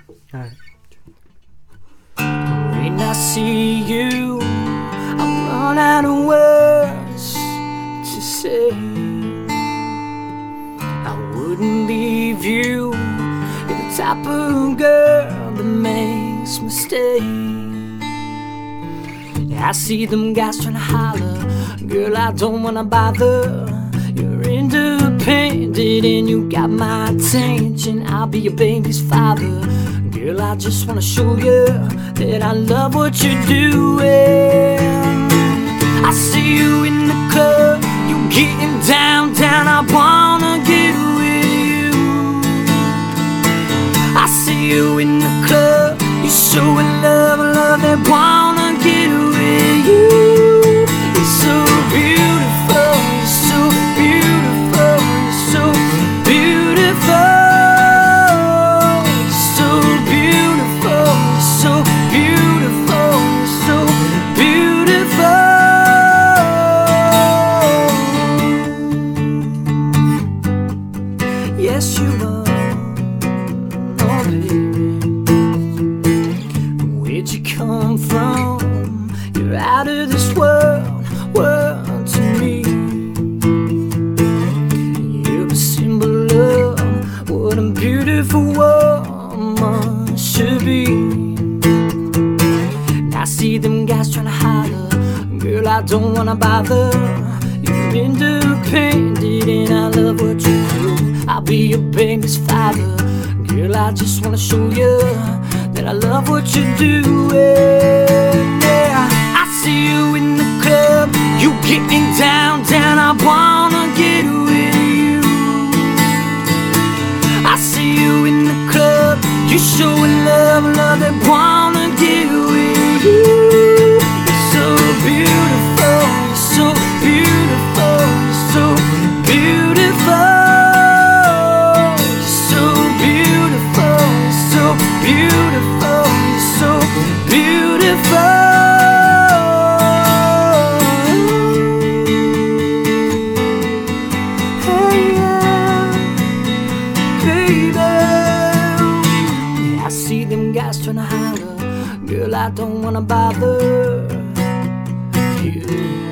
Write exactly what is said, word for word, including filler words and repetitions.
Alright. When I see you, I run out of words to say. I wouldn't leave you. You're the type of girl that makes me stay. I see them guys trying to holler, girl, I don't wanna bother. You're independent and you got my attention. I'll be your baby's father. Girl, I just wanna show you that I love what you're doing. I see you in the club, you getting down, down, I wanna get with you. I see you in the club, you showing love, love that wanna get with you. It's so beautiful, it's so beautiful, it's so beautiful. It's so beautiful, it's so beautiful, it's so beautiful. Yes, you are, oh baby. Where'd you come from? You're out of this world, world to me. You're a symbol of what a beautiful woman should be. I see them guys trying to holler, girl, I don't wanna bother. You're independent and I love what you do. I'll be your baby's father. Girl, I just wanna show you that I love what you're doing. Yeah, I see you in the club, you getting down, down, I wanna get with you. I see you in the club, you showing love, love that wanna get with you. You're so beautiful, you're so beautiful, you're so beautiful. You're so beautiful, you're so beautiful, you're so beautiful. Hey, yeah, baby. Yeah, I see them guys trying to holler, girl, I don't wanna bother you.